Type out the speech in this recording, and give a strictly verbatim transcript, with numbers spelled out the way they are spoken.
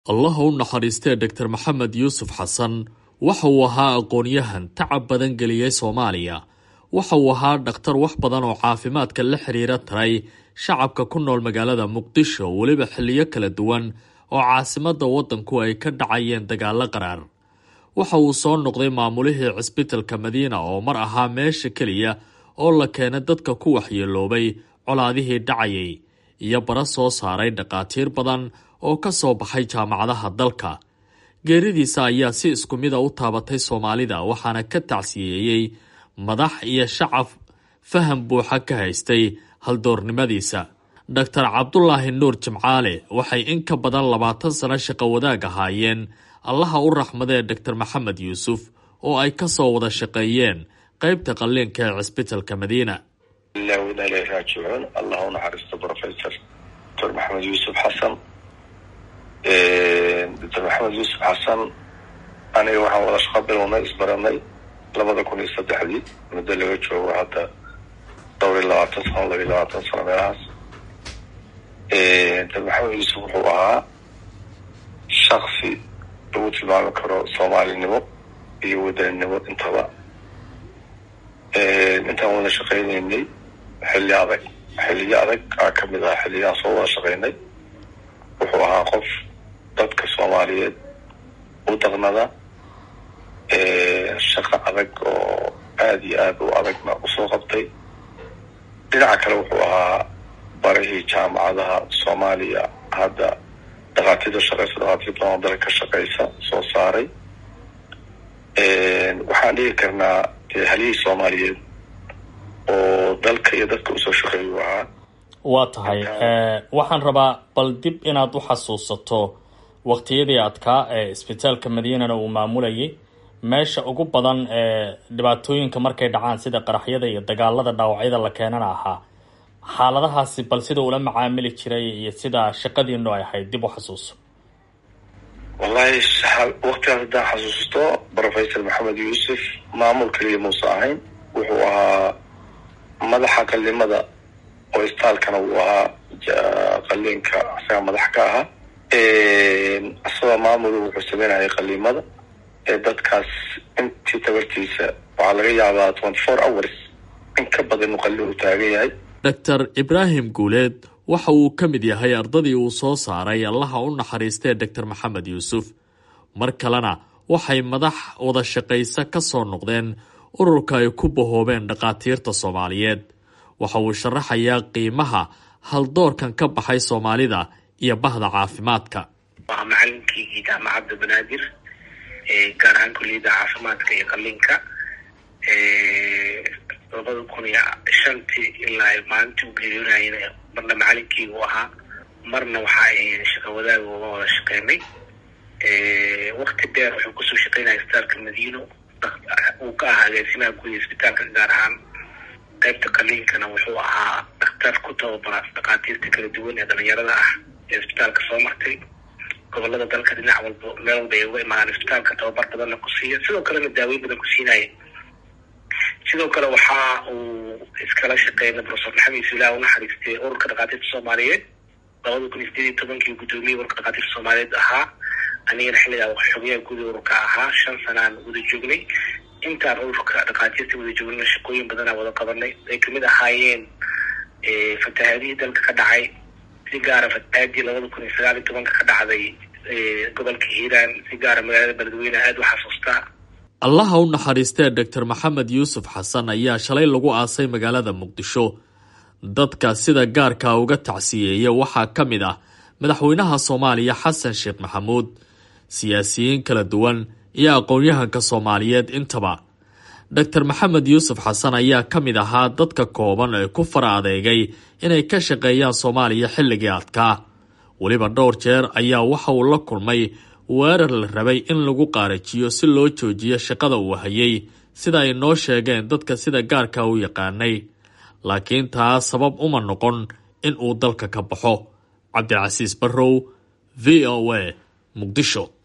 allah u naxariistee Doctor Maxamed Yuusuf Xasan waxa uu ahaa aqoon-yahan tacab badan geliyay Soomaaliya. Waxa uu ahaa dhakhtar wax badan oo caafimaadka la xiriira taray shacabka ku nool magaalada Muqdisho waliba xilliyo kala duwan oo caasimadda waddanku ay ka dhacayeen dagaalo qaraar. Waxa uu soo noqday maamulihii cisbitaalka Madiina oo mar ahaa meesha kaliya oo la keenay dadka ku waxyeeloobay colaadihii dhacayay iyo bara soo saaray dhaqaatiir badan oo ka soo baxay jaamacadaha dalka. Geeridiisa ayaa si isku mid ah u taabatay Soomaalida waxaana ka tacsiyeeyay madax iyo shacab faham buuxa ka haystay haldoornimadiisa. Doctor Cabdullaahi Nuur Jimcaale waxay in ka badan labaatan sano shaqo wadaag ahaayeen allaha u raxmadee Doctor Maxamed Yuusuf oo ay ka soo wada shaqeeyeen qaybta qalliinka ee cisbitaalka Madiina. ilaawna ilaahay raajicuun allah u naxariisto professor Doctor Maxamed Yuusuf Xasan. Doctor Maxamed Yuusuf Xasan aniga waxaan wada shaqo bilownay isbaranay labada kun iyo saddexdii muddo laga joogo hadda dhowr iyo labaatan sano laba iyo labaatan sano meelahaas. Doctor Maxamed Yuusuf wuxuu ahaa shaksi lagu tilmaami karo Soomaalinimo iyo wadaninimo intaba. intaan wada shaqaynaynay xilli adag xilliyo adag aa ka mid ah xilliyaan soo wada shaqaynay. wuxuu ahaa qof dadka Soomaaliyeed u dhaqnada shaqo adag oo aada iyo aada u adagna usoo qabtay. dhinaca kale wuxuu ahaa barihii jaamacadaha Soomaaliya hadda dhaqaatiirta shaqeysa dhaqaatiir badan oo dalka ka shaqeysa soo saaray. waxaan dhigi karnaa halihii Soomaaliyeed oo dalka iyo dadka usoo shaqeeyu ahaa. waa tahay waxaan rabaa bal dib inaad u xasuusato waqtiyadii adkaa ee isbitaalka Madiinana uu maamulayay meesha ugu badan ee dhibaatooyinka markay dhacaan sida qaraxyada iyo dagaalada dhaawacyada la keenana ahaa. xaaladahaasi bal sida ula macaamili jiray iyo sida shaqadiinu ay ahayd dib u xasuuso. wallahi waqtigaas haddaan xasuusto professor Maxamed Yuusuf maamul kaliya muusa ahayn, wuxuu ahaa madaxa qalimada oo istaalkana uu ahaa qalliinka asaga madax ka ahaa. asagoo maamul wuxuu sameynayay qalimada ee dadkaas intii tabartiisa waxaa laga yaabaa twenty four hours in ka badan qalli uu taagan yahay. Doctor Ibrahim Guuleed waxa uu ka mid yahay ardadii uu soo saaray allaha u naxariistee Doctor Maxamed Yuusuf. mar kalena waxay madax wada shaqaysa ka soo noqdeen ururka ay ku bahoobeen dhaqaatiirta Soomaaliyeed. waxa uu sharaxayaa qiimaha haldoorkan ka baxay Soomaalida iyo bahda caafimaadka. waa macallinkii jaamacadda Banaadir ee gaar ahaan kulliyadda caafimaadka iyo qalliinka ee labada kun iyo shantii ilaa maalintii uu geeriyoonaayay marna macallinkii uu ahaa marna waxa ay shaqo wadaag uga wada shaqeynay. waqti dheer wuxuu kusoo shaqeynayay isbitaalka Madiino uu ka ahaa agaasimaha guud ee isbitaalka gaar ahaan qaybta qalliinkana wuxuu ahaa dhakhtar ku tababara dhaqaatiirta kala duwan ee dhalinyarada ah ee isbitaalka soo martay gobolada dalka dhinac walba meel walba ay uga imaadaan isbitaalka tababar badanna ku siiya sidoo kalena daaweyn badan ku siinaya. sidoo kale waxa uu iskala shaqeynay professor Maxamed Yuusuf ilaah u naxariistay ururka dhaqaatiirta Soomaaliyeed labada kun iyo sideed iyo tobankii gudoomiyey ururka dhaqaatiirta Soomaaliyeed ahaa. anigana xilligaa xogyaha guud ururka ahaa shan sanaan wada joognay. intaan ururka dhaqaatiirta wada joognay shaqooyin badanaa wada qabanay ay kamid ahaayeen fatahaadihii dalka ka dhacay si gaara fatahaadii labada kun iyo sagaal iyo tobanka ka dhacday gobolka Hiiraan si gaara magaalada Beledweyne aada u xasuustaa. allaha u naxariistee Doctor Maxamed Yuusuf Xasan ayaa shalay lagu aasay magaalada Muqdisho. dadka sida gaarka uga tacsiyeeya waxaa ka mid ah madaxweynaha Soomaaliya Xasan Sheekh Maxamuud, siyaasiyiin kala duwan iyo aqoon-yahanka Soomaaliyeed intaba. Doctor Maxamed Yuusuf Xasan ayaa ka mid ahaa dadka kooban ee ku fara adeegay inay ka shaqeeyaan Soomaaliya xilligii adkaa. weliba dhowr jeer ayaa waxa uu la kulmay weerar la rabay in lagu qaarajiyo si loo joojiyo shaqada uu hayay sida ay noo sheegeen dadka sida gaarka u yaqaanay. laakiin taa sabab uma noqon in uu dalka ka baxo. Cabdilcasiis Barrow, V O A, Muqdisho.